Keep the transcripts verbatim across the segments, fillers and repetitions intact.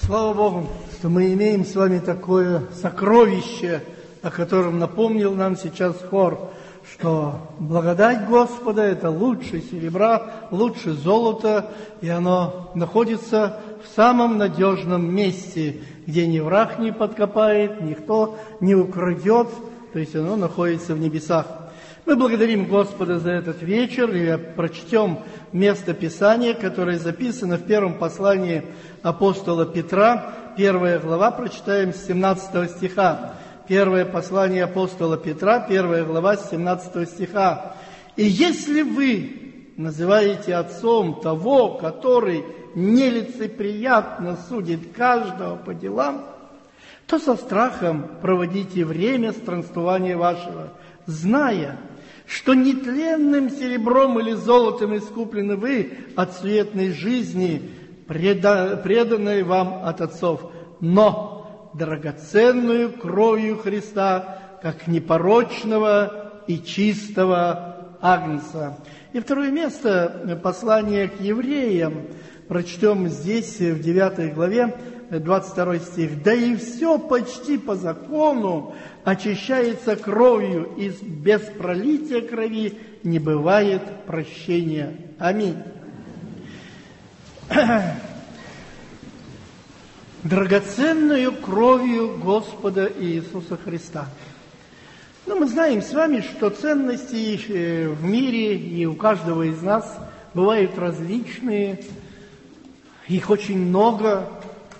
Слава Богу, что мы имеем с вами такое сокровище, о котором напомнил нам сейчас хор, что благодать Господа – это лучше серебра, лучше золота, и оно находится в самом надежном месте, где ни враг не подкопает, никто не украдет, то есть оно находится в небесах. Мы благодарим Господа за этот вечер и прочтем место Писания, которое записано в первом послании апостола Петра, первая глава, прочитаем с семнадцатого стиха. Первое послание апостола Петра, первая глава, с семнадцатого стиха. «И если вы называете отцом того, который нелицеприятно судит каждого по делам, то со страхом проводите время странствования вашего, зная, что нетленным серебром или золотом искуплены вы от суетной жизни, преданной вам от отцов, но драгоценную кровью Христа, как непорочного и чистого агнца». И второе место, послание к евреям, прочтем здесь, в девятой главе, двадцать второй стих. «Да и все почти по закону очищается кровью, и без пролития крови не бывает прощения». Аминь. Драгоценную кровью Господа Иисуса Христа. Но мы знаем с вами, что ценности в мире и у каждого из нас бывают различные, их очень много.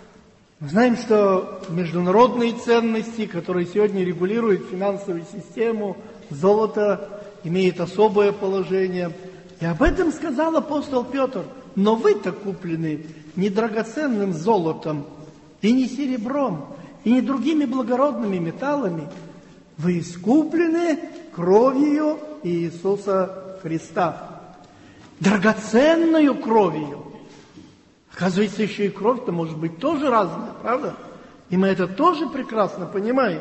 Мы знаем, что международные ценности, которые сегодня регулируют финансовую систему, золото имеет особое положение. И об этом сказал апостол Петр. Но вы-то куплены не драгоценным золотом, и не серебром, и не другими благородными металлами. Вы искуплены кровью Иисуса Христа. Драгоценную кровью. Оказывается, еще и кровь-то может быть тоже разная, правда? И мы это тоже прекрасно понимаем.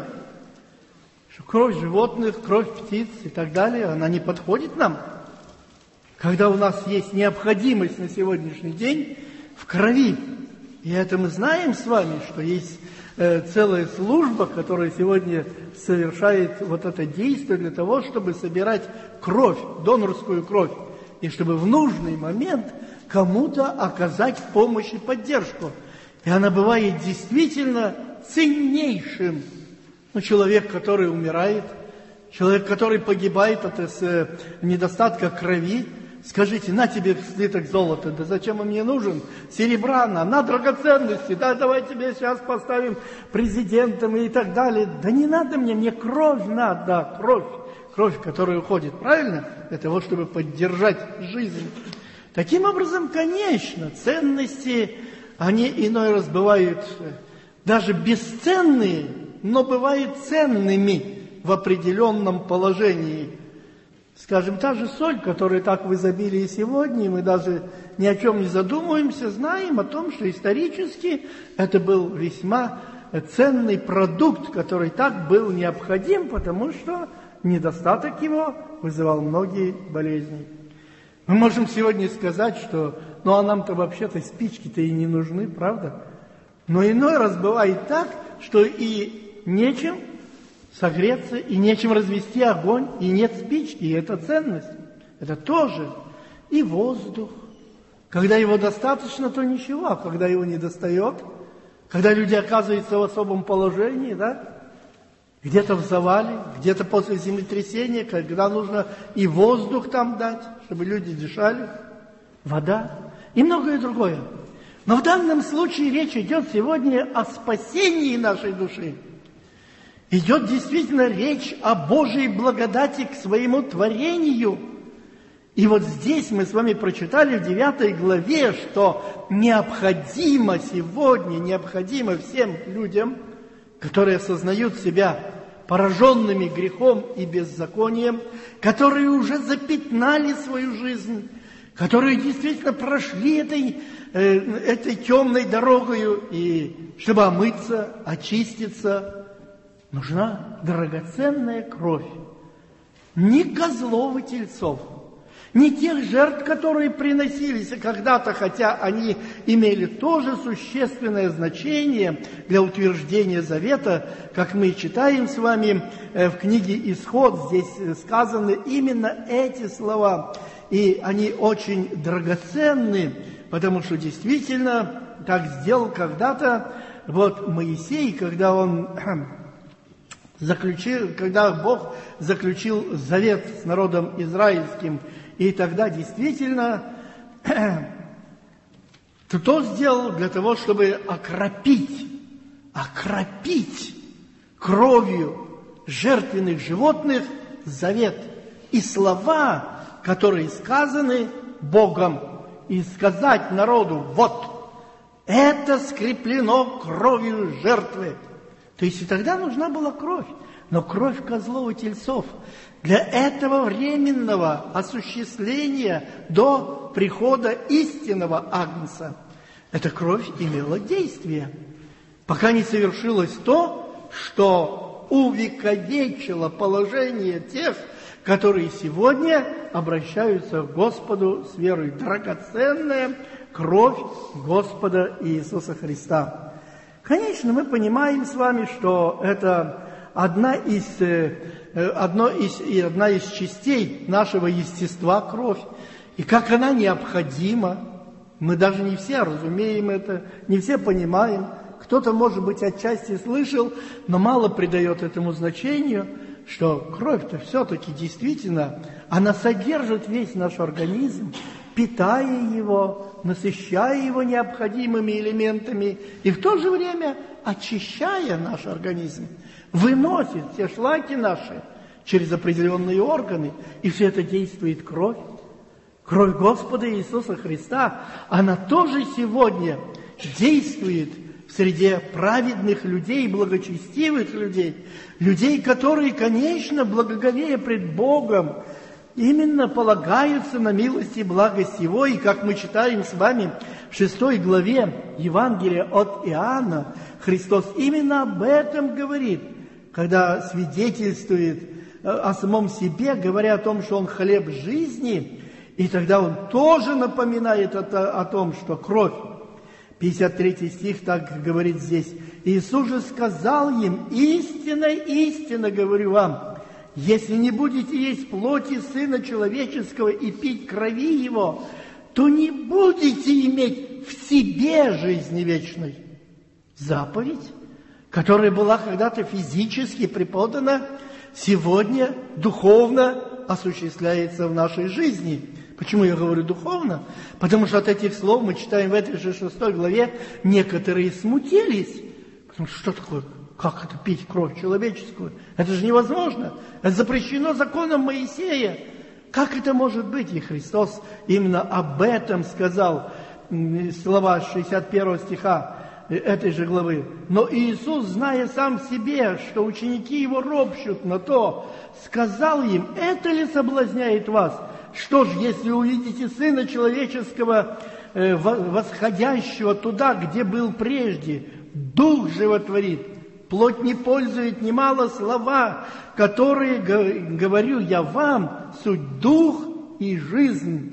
Что кровь животных, кровь птиц и так далее, она не подходит нам. Когда у нас есть необходимость на сегодняшний день в крови. И это мы знаем с вами, что есть э, целая служба, которая сегодня совершает вот это действие для того, чтобы собирать кровь, донорскую кровь. И чтобы в нужный момент кому-то оказать помощь и поддержку. И она бывает действительно ценнейшим. Ну, человек, который умирает, человек, который погибает от э, недостатка крови, скажите, на тебе слиток золота, да зачем он мне нужен? Серебра, на, на драгоценности, да давай тебе сейчас поставим президентом и так далее. Да не надо мне, мне кровь надо, кровь, кровь, которая уходит, правильно? Для того, чтобы поддержать жизнь. Таким образом, конечно, ценности, они иной раз бывают даже бесценные, но бывают ценными в определенном положении. Скажем, та же соль, которая так в изобилии сегодня, и мы даже ни о чем не задумываемся, знаем о том, что исторически это был весьма ценный продукт, который так был необходим, потому что недостаток его вызывал многие болезни. Мы можем сегодня сказать, что ну а нам-то вообще-то спички-то и не нужны, правда? Но иной раз бывает так, что и нечем согреться, и нечем развести огонь, и нет спички, и это ценность. Это тоже и воздух. Когда его достаточно, то ничего, а когда его не достает, когда люди оказываются в особом положении, да, где-то в завале, где-то после землетрясения, когда нужно и воздух там дать, чтобы люди дышали, вода и многое другое. Но в данном случае речь идет сегодня о спасении нашей души. Идет действительно речь о Божьей благодати к своему творению. И вот здесь мы с вами прочитали в девятой главе, что необходимо сегодня, необходимо всем людям, которые осознают себя пораженными грехом и беззаконием, которые уже запятнали свою жизнь, которые действительно прошли этой, э, этой темной дорогою, и чтобы омыться, очиститься, нужна драгоценная кровь. Ни козлов и тельцов, не тех жертв, которые приносились когда-то, хотя они имели тоже существенное значение для утверждения завета, как мы читаем с вами в книге «Исход», здесь сказаны именно эти слова, и они очень драгоценны, потому что действительно так сделал когда-то вот Моисей, когда он заключил, когда Бог заключил завет с народом израильским, и тогда действительно кто сделал для того, чтобы окропить, окропить кровью жертвенных животных завет и слова, которые сказаны Богом, и сказать народу: вот, это скреплено кровью жертвы. То есть и тогда нужна была кровь, но кровь козлов и тельцов для этого временного осуществления до прихода истинного агнца. Эта кровь имела действие, пока не совершилось то, что увековечило положение тех, которые сегодня обращаются к Господу с верой. Драгоценная кровь Господа Иисуса Христа. Конечно, мы понимаем с вами, что это одна из, одно из, и одна из частей нашего естества кровь, и как она необходима. Мы даже не все разумеем это, не все понимаем. Кто-то, может быть, отчасти слышал, но мало придает этому значению, что кровь-то все-таки действительно, она содержит весь наш организм, питая его, насыщая его необходимыми элементами и в то же время очищая наш организм, выносит все шлаки наши через определенные органы, и все это действует кровь. Кровь Господа Иисуса Христа, она тоже сегодня действует в среде праведных людей, благочестивых людей, людей, которые, конечно, благоговея пред Богом, именно полагаются на милость и благость Его. И как мы читаем с вами в шестой главе Евангелия от Иоанна, Христос именно об этом говорит, когда свидетельствует о самом себе, говоря о том, что Он хлеб жизни, и тогда Он тоже напоминает о том, что кровь. пятьдесят третий стих так говорит здесь. Иисус же сказал им: истинно, истинно говорю вам, если не будете есть плоти Сына Человеческого и пить крови Его, то не будете иметь в себе жизни вечной. Заповедь, которая была когда-то физически преподана, сегодня духовно осуществляется в нашей жизни. Почему я говорю духовно? Потому что от этих слов мы читаем в этой же шестой главе, некоторые смутились. Потому что что такое? Как это пить кровь человеческую? Это же невозможно. Это запрещено законом Моисея. Как это может быть? И Христос именно об этом сказал. Слова шестьдесят первого стиха этой же главы. Но Иисус, зная сам себе, что ученики Его ропщут на то, сказал им: это ли соблазняет вас? Что ж, если увидите Сына Человеческого, э, восходящего туда, где был прежде, Дух животворит, плоть не пользует немало слова, которые говорю я вам, суть Дух и жизнь.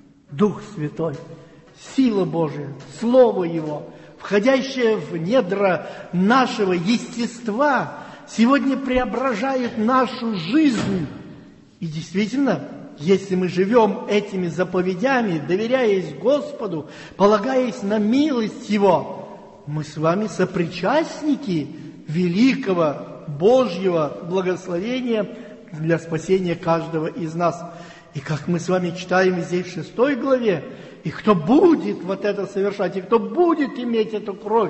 Дух Святой, сила Божия, Слово Его, входящее в недра нашего естества, сегодня преображает нашу жизнь. И действительно, если мы живем этими заповедями, доверяясь Господу, полагаясь на милость Его, мы с вами сопричастники великого Божьего благословения для спасения каждого из нас. И как мы с вами читаем здесь в шестой главе, и кто будет вот это совершать, и кто будет иметь эту кровь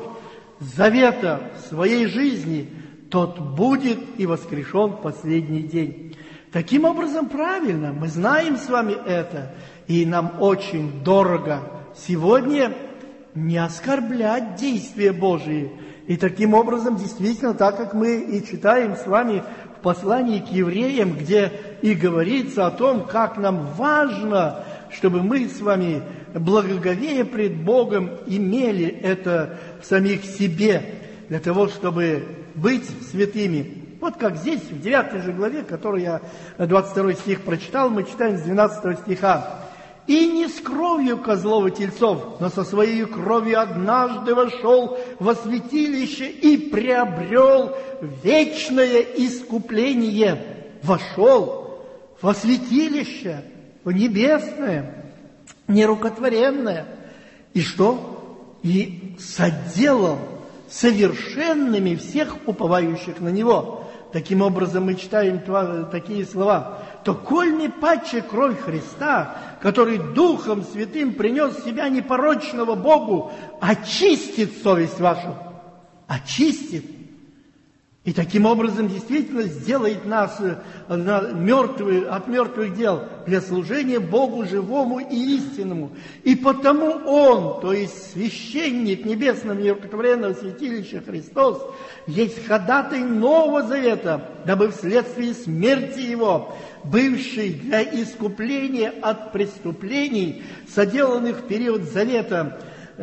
завета в своей жизни, тот будет и воскрешен в последний день. Таким образом, правильно, мы знаем с вами это, и нам очень дорого сегодня не оскорблять действия Божии. И таким образом, действительно, так как мы и читаем с вами в послании к евреям, где и говорится о том, как нам важно, чтобы мы с вами, благоговея пред Богом, имели это в самих себе, для того, чтобы быть святыми. Вот как здесь, в девятой же главе, которую я двадцать второй стих прочитал, мы читаем с двенадцатого стиха. «И не с кровью козлов и тельцов, но со своей кровью однажды вошел во святилище и приобрел вечное искупление». Вошел во святилище, в небесное, нерукотворенное. И что? И соделал совершенными всех уповающих на Него. Таким образом, мы читаем такие слова. «То коль не паче кровь Христа, который Духом Святым принес себя непорочного Богу, очистит совесть вашу». Очистит. И таким образом действительно сделает нас мертвые, от мертвых дел для служения Богу живому и истинному. И потому Он, то есть священник небесного нерукотворенного святилища Христос, есть ходатай Нового Завета, дабы вследствие смерти Его, бывший для искупления от преступлений, соделанных в период Завета,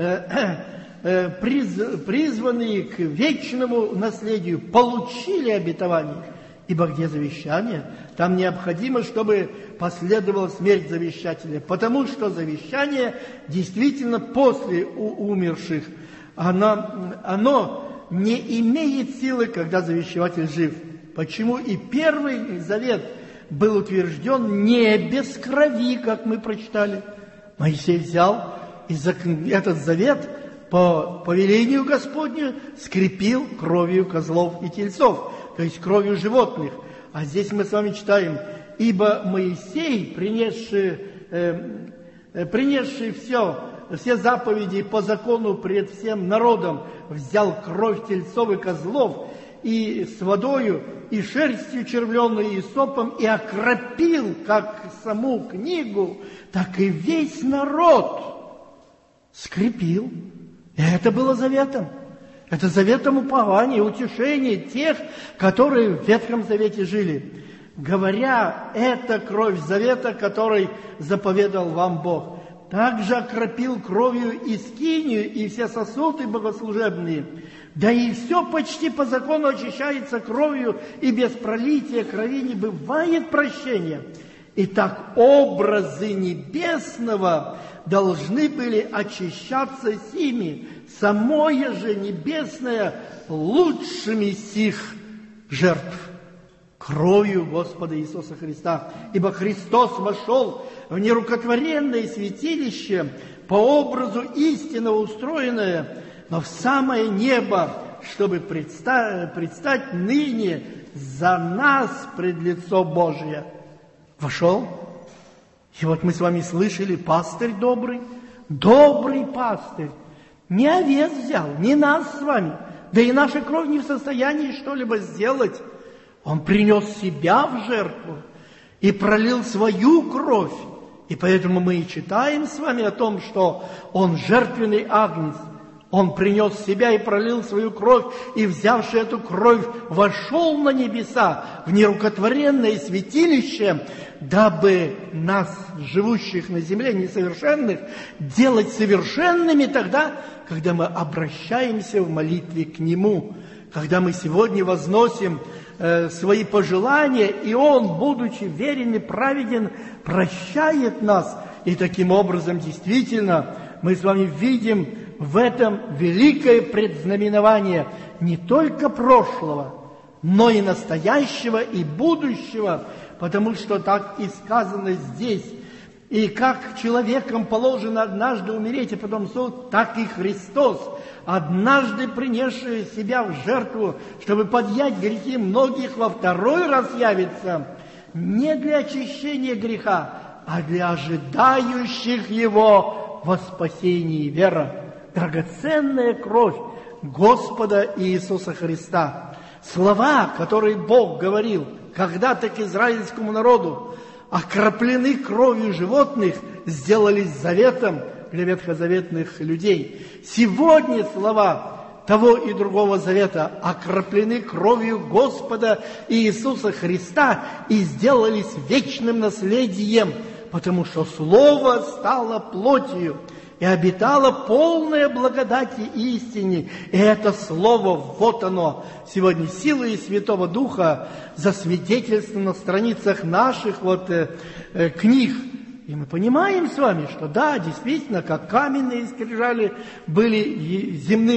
призванные к вечному наследию, получили обетование. Ибо где завещание, там необходимо, чтобы последовала смерть завещателя, потому что завещание действительно после умерших, оно, оно не имеет силы, когда завещатель жив. Почему и первый завет был утвержден не без крови, как мы прочитали. Моисей взял и этот завет по повелению Господню скрепил кровью козлов и тельцов, то есть кровью животных. А здесь мы с вами читаем: «Ибо Моисей, принесший, э, принесший все, все заповеди по закону пред всем народом, взял кровь тельцов и козлов, и с водою, и шерстью червленой, и сопом, и окропил как саму книгу, так и весь народ скрепил». И это было заветом. Это заветом упования, утешения тех, которые в Ветхом Завете жили. Говоря, это кровь завета, который заповедал вам Бог. Также окропил кровью и скинию, и все сосуды богослужебные. Да и все почти по закону очищается кровью, и без пролития крови не бывает прощения. Итак, образы небесного должны были очищаться сими, самое же небесное лучшими сих жертв, кровью Господа Иисуса Христа. Ибо Христос вошел в нерукотворенное святилище, по образу истинно устроенное, но в самое небо, чтобы предстать, предстать ныне за нас пред лицо Божие. Вошел. И вот мы с вами слышали: пастырь добрый, добрый пастырь. Не овец взял, не нас с вами, да и наша кровь не в состоянии что-либо сделать. Он принес себя в жертву и пролил свою кровь. И поэтому мы и читаем с вами о том, что Он жертвенный агнец. Он принес себя и пролил свою кровь, и, взявши эту кровь, вошел на небеса, в нерукотворенное святилище, дабы нас, живущих на земле, несовершенных, делать совершенными тогда, когда мы обращаемся в молитве к Нему, когда мы сегодня возносим э, свои пожелания, и Он, будучи верен и праведен, прощает нас. И таким образом, действительно, мы с вами видим в этом великое предзнаменование не только прошлого, но и настоящего, и будущего, потому что так и сказано здесь. И как человеком положено однажды умереть, и потом суд, так и Христос, однажды принесший себя в жертву, чтобы подъять грехи многих, во второй раз явится не для очищения греха, а для ожидающих Его во спасении вера. Драгоценная кровь Господа Иисуса Христа. Слова, которые Бог говорил когда-то к израильскому народу, окроплены кровью животных, сделались заветом для ветхозаветных людей. Сегодня слова того и другого завета окроплены кровью Господа Иисуса Христа и сделались вечным наследием, потому что Слово стало плотью и обитала полная благодати и истине. И это слово, вот оно, сегодня силой Святого Духа засвидетельствовано на страницах наших вот, э, э, книг. И мы понимаем с вами, что да, действительно, как каменные скрижали были земным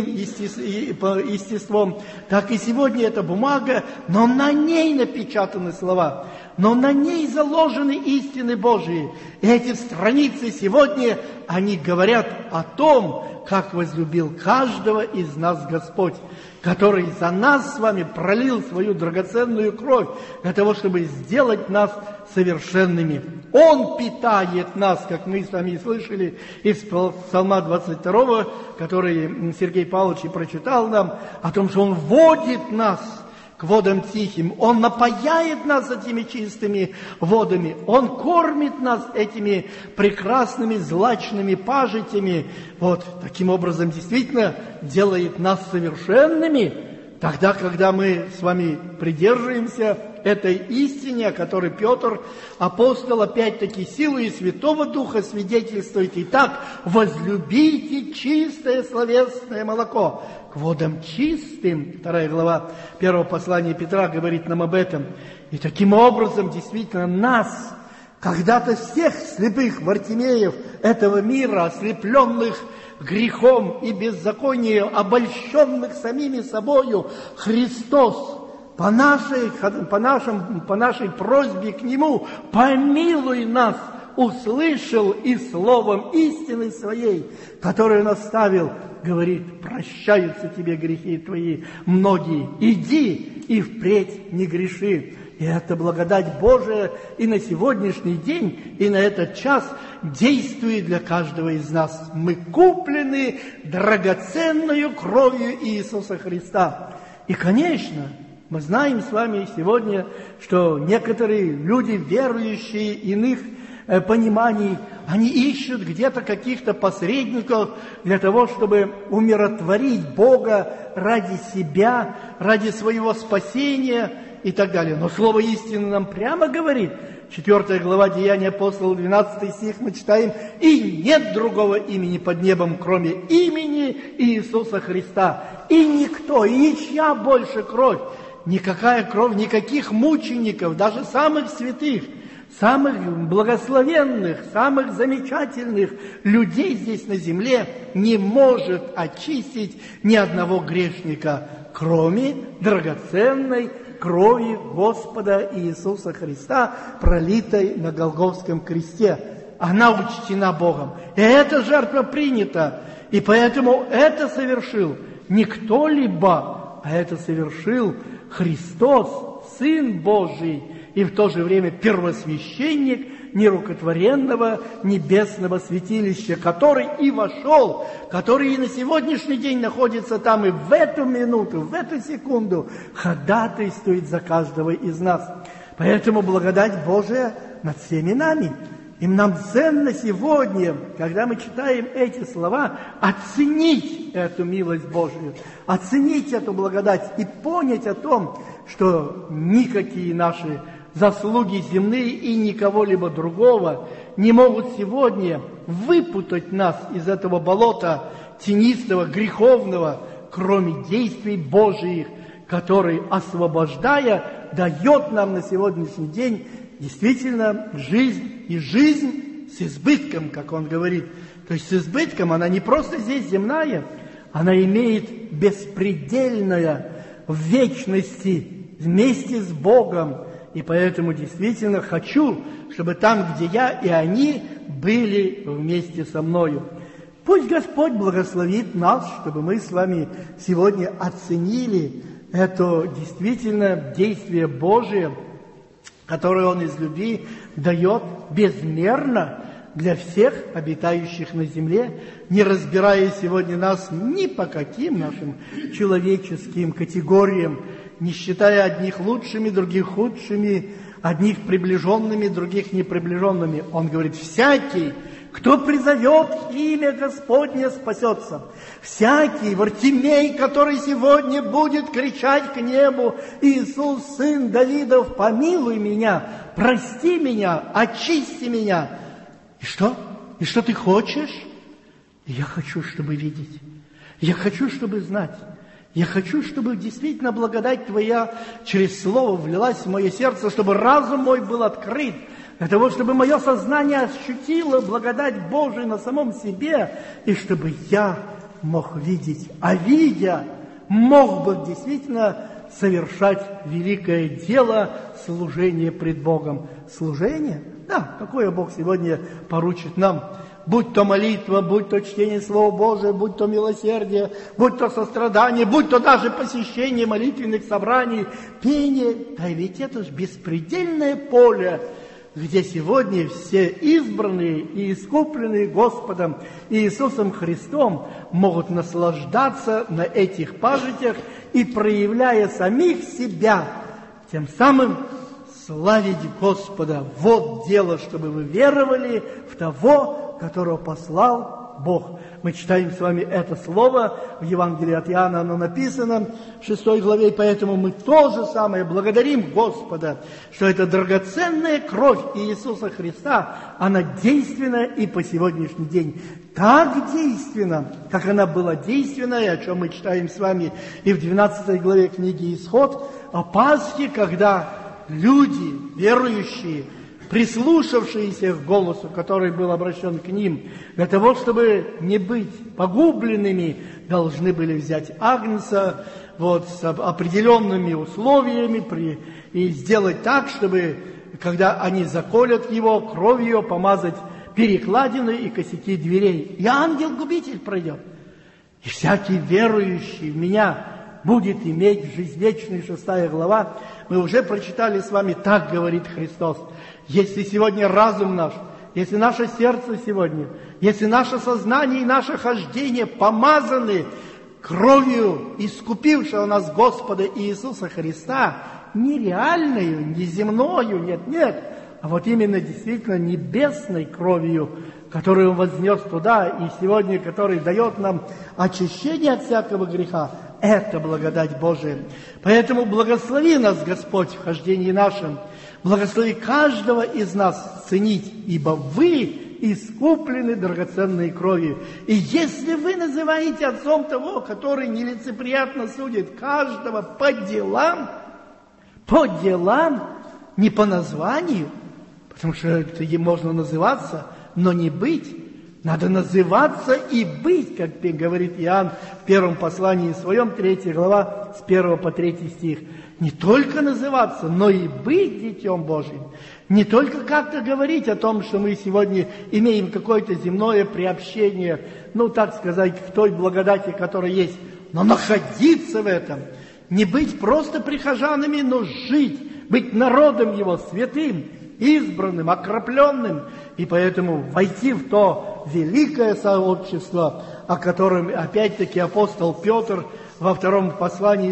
естеством, так и сегодня эта бумага, но на ней напечатаны слова, но на ней заложены истины Божии. И эти страницы сегодня, они говорят о том, как возлюбил каждого из нас Господь, который за нас с вами пролил свою драгоценную кровь для того, чтобы сделать нас совершенными. Он питает нас, как мы с вами и слышали из Псалма двадцать второго, который Сергей Павлович и прочитал нам, о том, что Он вводит нас к водам тихим, Он напояет нас этими чистыми водами, Он кормит нас этими прекрасными злачными пажитями. Вот, таким образом, действительно, делает нас совершенными, тогда, когда мы с вами придерживаемся этой истине, о которой Петр, апостол, опять-таки, силой Святого Духа свидетельствует. Итак, возлюбите чистое словесное молоко. К водам чистым, вторая глава первого послания Петра говорит нам об этом. И таким образом, действительно, нас, когда-то всех слепых Вартимеев этого мира, ослепленных грехом и беззаконием, обольщенных самими собою, Христос по нашей, по, нашим, по нашей просьбе к Нему, помилуй нас, услышал и словом истины своей, которую Он оставил, говорит, прощаются тебе грехи твои многие, иди и впредь не греши. И это благодать Божия и на сегодняшний день, и на этот час действует для каждого из нас. Мы куплены драгоценную кровью Иисуса Христа. И, конечно, мы знаем с вами сегодня, что некоторые люди, верующие иных э, пониманий, они ищут где-то каких-то посредников для того, чтобы умиротворить Бога ради себя, ради своего спасения и так далее. Но слово истины нам прямо говорит, четвёртая глава Деяния апостолов, двенадцатый стих, мы читаем: «И нет другого имени под небом, кроме имени Иисуса Христа. И никто, и ничья больше кровь, никакая кровь, никаких мучеников, даже самых святых, самых благословенных, самых замечательных людей здесь на земле не может очистить ни одного грешника, кроме драгоценной крови Господа Иисуса Христа, пролитой на Голгофском кресте. Она учтена Богом. И эта жертва принята. И поэтому это совершил не кто-либо, а это совершил Христос, Сын Божий, и в то же время первосвященник нерукотворенного небесного святилища, который и вошел, который и на сегодняшний день находится там, и в эту минуту, в эту секунду ходатайствует за каждого из нас. Поэтому благодать Божия над всеми нами. И нам ценно сегодня, когда мы читаем эти слова, оценить эту милость Божию, оценить эту благодать и понять о том, что никакие наши заслуги земные и никого-либо другого не могут сегодня выпутать нас из этого болота тенистого, греховного, кроме действий Божиих, который, освобождая, дает нам на сегодняшний день действительно жизнь, и жизнь с избытком, как он говорит. То есть с избытком она не просто здесь земная, она имеет беспредельное в вечности вместе с Богом. И поэтому действительно хочу, чтобы там, где я и они, были вместе со мною. Пусть Господь благословит нас, чтобы мы с вами сегодня оценили это действительно действие Божие, которое Он из любви дает безмерно для всех обитающих на земле, не разбирая сегодня нас ни по каким нашим человеческим категориям, не считая одних лучшими, других худшими, одних приближенными, других неприближенными. Он говорит: всякий, кто призовет имя Господне, спасется. Всякий Вартимей, который сегодня будет кричать к небу: Иисус, сын Давидов, помилуй меня, прости меня, очисти меня. И что? И что ты хочешь? И я хочу, чтобы видеть. Я хочу, чтобы знать. Я хочу, чтобы действительно благодать Твоя через Слово влилась в мое сердце, чтобы разум мой был открыт, для того, чтобы мое сознание ощутило благодать Божию на самом себе, и чтобы я мог видеть, а видя, мог бы действительно совершать великое дело служения пред Богом. Служение? Да, какое Бог сегодня поручит нам. Будь то молитва, будь то чтение Слова Божия, будь то милосердие, будь то сострадание, будь то даже посещение молитвенных собраний, пение. Да ведь это же беспредельное поле, где сегодня все избранные и искупленные Господом Иисусом Христом могут наслаждаться на этих пажитях и, проявляя самих себя, тем самым славить Господа. Вот дело, чтобы вы веровали в того, которого послал Бог. Мы читаем с вами это слово в Евангелии от Иоанна, оно написано в шестой главе, и поэтому мы то же самое благодарим Господа, что эта драгоценная кровь Иисуса Христа, она действенна и по сегодняшний день. Так действенна, как она была действенна, и о чем мы читаем с вами и в двенадцатой главе книги «Исход», о Пасхе, когда люди, верующие, прислушавшиеся к голосу, который был обращен к ним, для того, чтобы не быть погубленными, должны были взять агнца вот, с определенными условиями при, и сделать так, чтобы, когда они заколят его, кровью помазать перекладины и косяки дверей. И ангел-губитель пройдет. И всякий верующий в меня будет иметь жизнь вечную, шестая глава. Мы уже прочитали с вами, так говорит Христос. Если сегодня разум наш, если наше сердце сегодня, если наше сознание и наше хождение помазаны кровью искупившего нас Господа Иисуса Христа, не реальную, не земною, нет, нет, а вот именно действительно небесной кровью, которую Он вознес туда, и сегодня, который дает нам очищение от всякого греха, это благодать Божия. Поэтому благослови нас, Господь, в хождении нашем, благослови каждого из нас ценить, ибо вы искуплены драгоценной кровью. И если вы называете отцом того, который нелицеприятно судит каждого по делам, по делам, не по названию, потому что это можно называться, но не быть. Надо называться и быть, как говорит Иоанн в первом послании своем, третья глава, с первого по третий стих. Не только называться, но и быть Детем Божьим. Не только как-то говорить о том, что мы сегодня имеем какое-то земное приобщение, ну, так сказать, к той благодати, которая есть, но находиться в этом. Не быть просто прихожанами, но жить, быть народом Его, святым, избранным, окропленным, и поэтому войти в то великое сообщество, о котором опять-таки апостол Петр во втором послании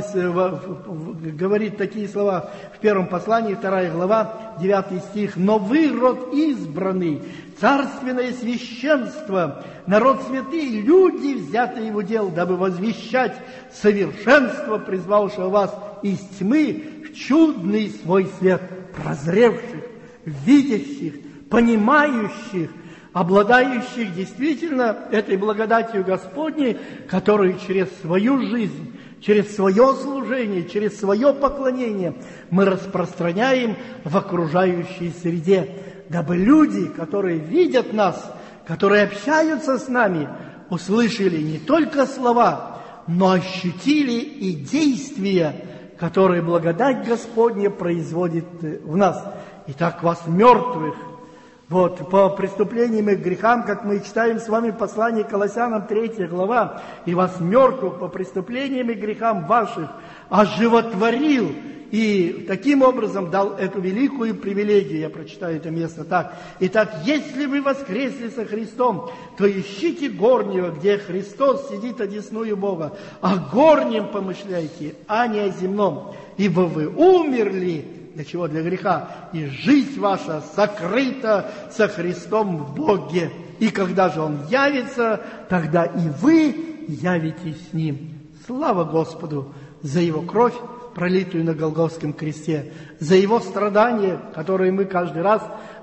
говорит такие слова, в первом послании, вторая глава, девятый стих: «Но вы, род избранный, царственное священство, народ святый, люди, взятые в удел, дабы возвещать совершенство, призвавшего вас из тьмы в чудный свой свет, прозревших, видящих, понимающих, обладающих действительно этой благодатью Господней, которую через свою жизнь, через свое служение, через свое поклонение мы распространяем в окружающей среде, дабы люди, которые видят нас, которые общаются с нами, услышали не только слова, но ощутили и действия, которые благодать Господня производит в нас. Итак, вас мертвых, вот, по преступлениям и грехам, как мы читаем с вами в послании к Колоссянам, третья глава, и вас мертвых по преступлениям и грехам ваших оживотворил, и таким образом дал эту великую привилегию. Я прочитаю это место так. Итак, если вы воскресли со Христом, то ищите горнего, где Христос сидит одесную Бога. О горнем помышляйте, а не о земном, ибо вы умерли. Для чего? Для греха. И жизнь ваша сокрыта со Христом в Боге. И когда же Он явится, тогда и вы явитесь с Ним. Слава Господу за Его кровь, пролитую на Голгофском кресте, за Его страдания, которые мы каждый раз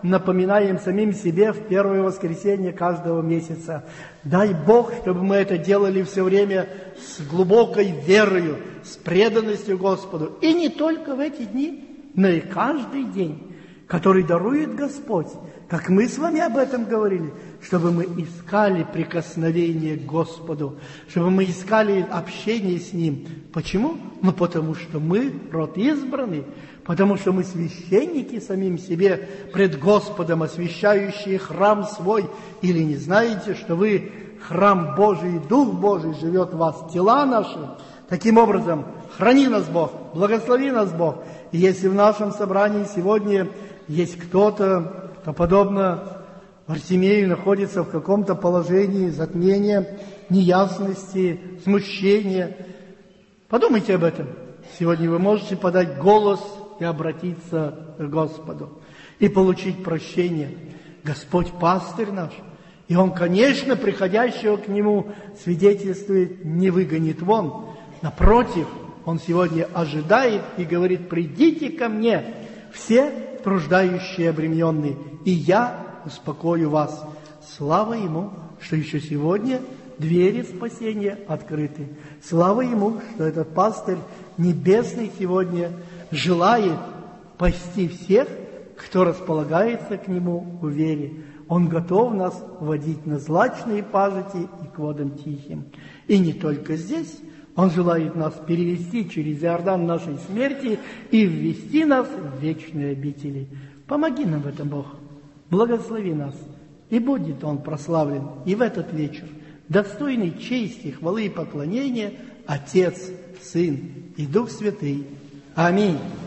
напоминаем самим себе в первое воскресенье каждого месяца. Дай Бог, чтобы мы это делали все время с глубокой верою, с преданностью Господу. И не только в эти дни, но и каждый день, который дарует Господь, как мы с вами об этом говорили, чтобы мы искали прикосновение к Господу, чтобы мы искали общение с Ним. Почему? Ну, потому что мы род избранный, потому что мы священники самим себе пред Господом, освящающие храм свой. Или не знаете, что вы храм Божий, и Дух Божий живет в вас, тела наши? Таким образом, храни нас Бог, благослови нас Бог. И если в нашем собрании сегодня есть кто-то, кто, подобно Артемию, находится в каком-то положении затмения, неясности, смущения, подумайте об этом. Сегодня вы можете подать голос и обратиться к Господу, и получить прощение. Господь пастырь наш, и Он, конечно, приходящего к Нему свидетельствует, не выгонит вон. Напротив, Он сегодня ожидает и говорит: придите ко мне, все труждающие и обремененные, и я успокою вас. Слава Ему, что еще сегодня двери спасения открыты. Слава Ему, что этот пастырь небесный сегодня желает пасти всех, кто располагается к Нему в вере. Он готов нас водить на злачные пажити и к водам тихим. И не только здесь. Он желает нас перевести через Иордан нашей смерти и ввести нас в вечные обители. Помоги нам в этом, Бог. Благослови нас. И будет Он прославлен и в этот вечер, достойный чести, хвалы и поклонения, Отец, Сын и Дух Святый. Аминь.